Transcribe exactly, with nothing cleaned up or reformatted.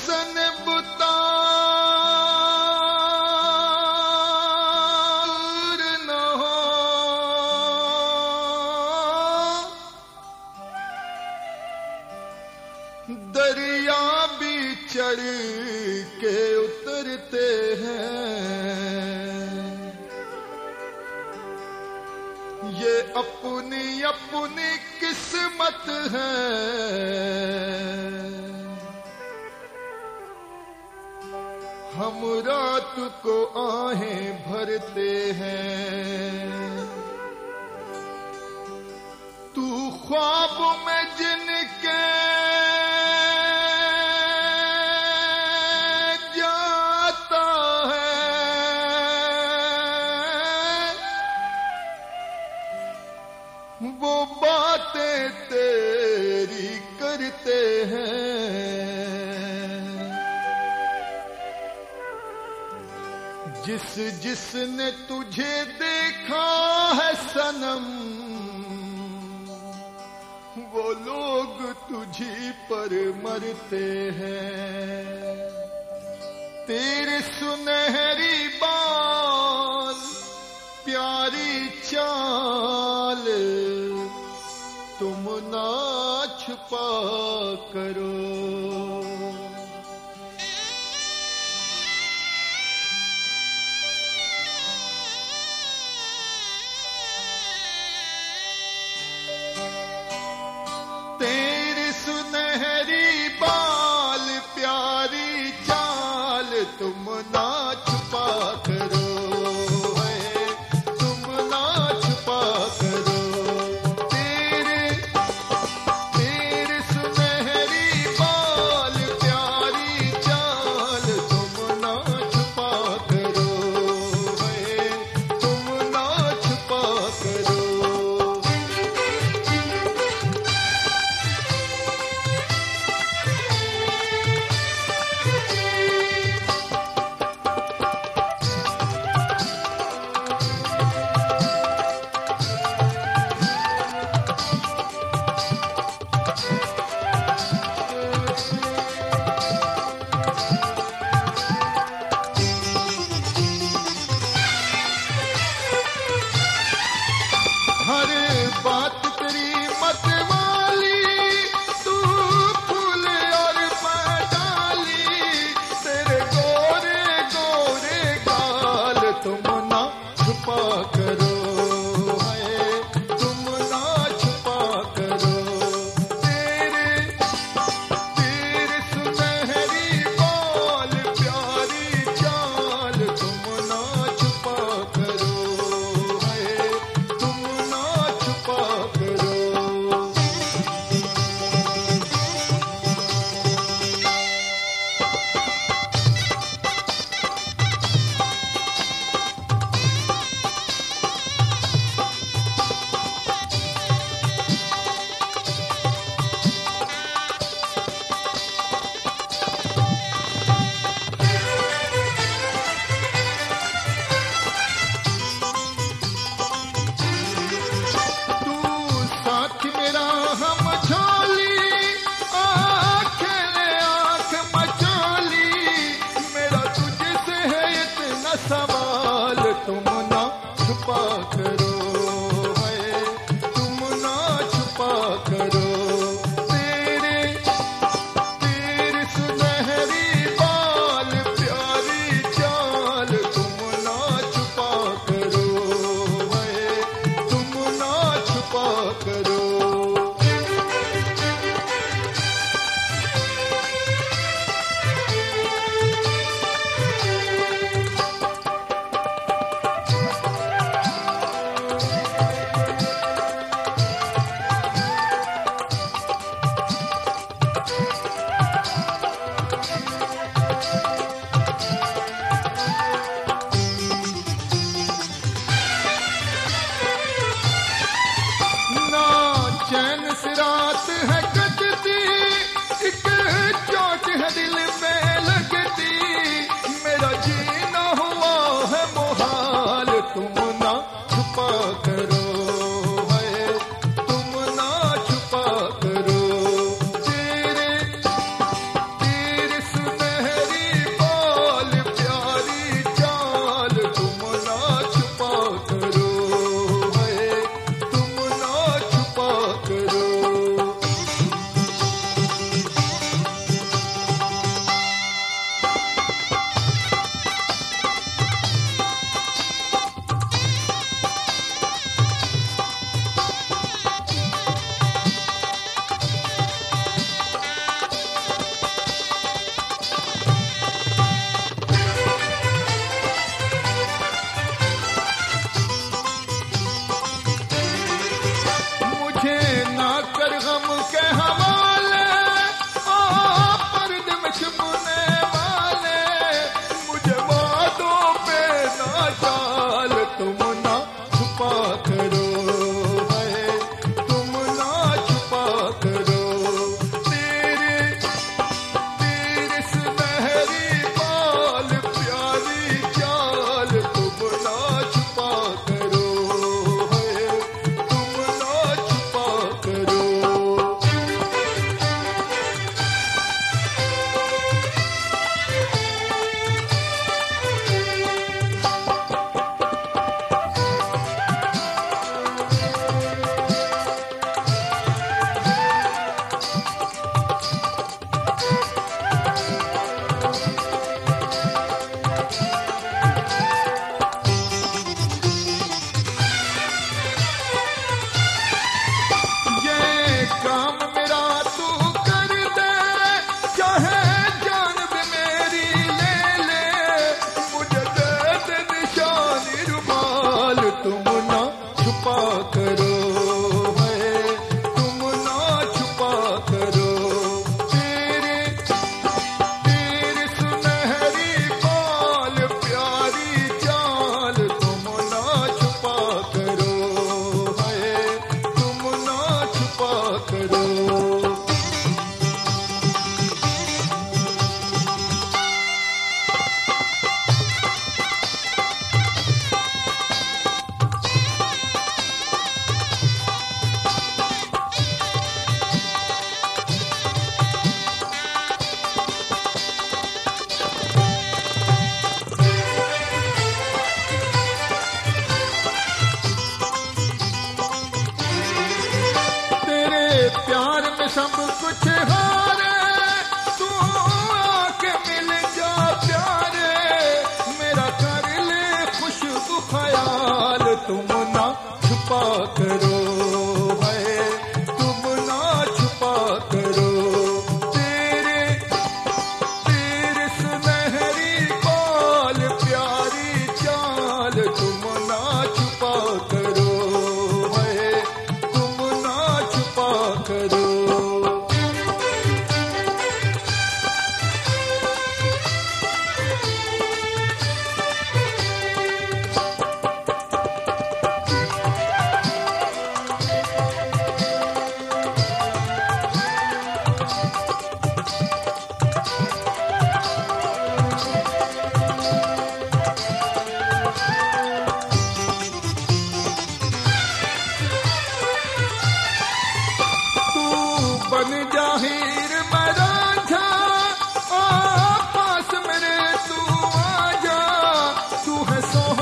हुसन बुता न हो, दरिया भी चढ़ के उतरते हैं। ये अपनी अपनी किस्मत है, हम रात को आहें भरते हैं। तू ख्वाब में जिनके जाता है, वो बातें तेरी करते हैं। जिस जिसने तुझे देखा है सनम, वो लोग तुझी पर मरते हैं। तेरे सुनहरी बाल, प्यारी चाल, तुम ना छुपा करो। तेरे सुनहरी बाल, प्यारी चाल, तुम ना छुपा करो। बात तेरी मत वाली, तू फूल और डाली, तेरे गोरे गोरे गाल, तुम ना छुपा करो। है तुम ना छुपा करो। तेरे तेरे सुनहरी बाल, प्यारी चाल, तुम ना छुपा करो। है तुम ना छुपा करो। सवाल तुम ना छुपा करो। है तुम ना छुपा करो। तेरे तेरे सुनहरी बाल, प्यारी चाल, तुम ना छुपा करो। है तुम ना छुपा करो। सब कुछ हो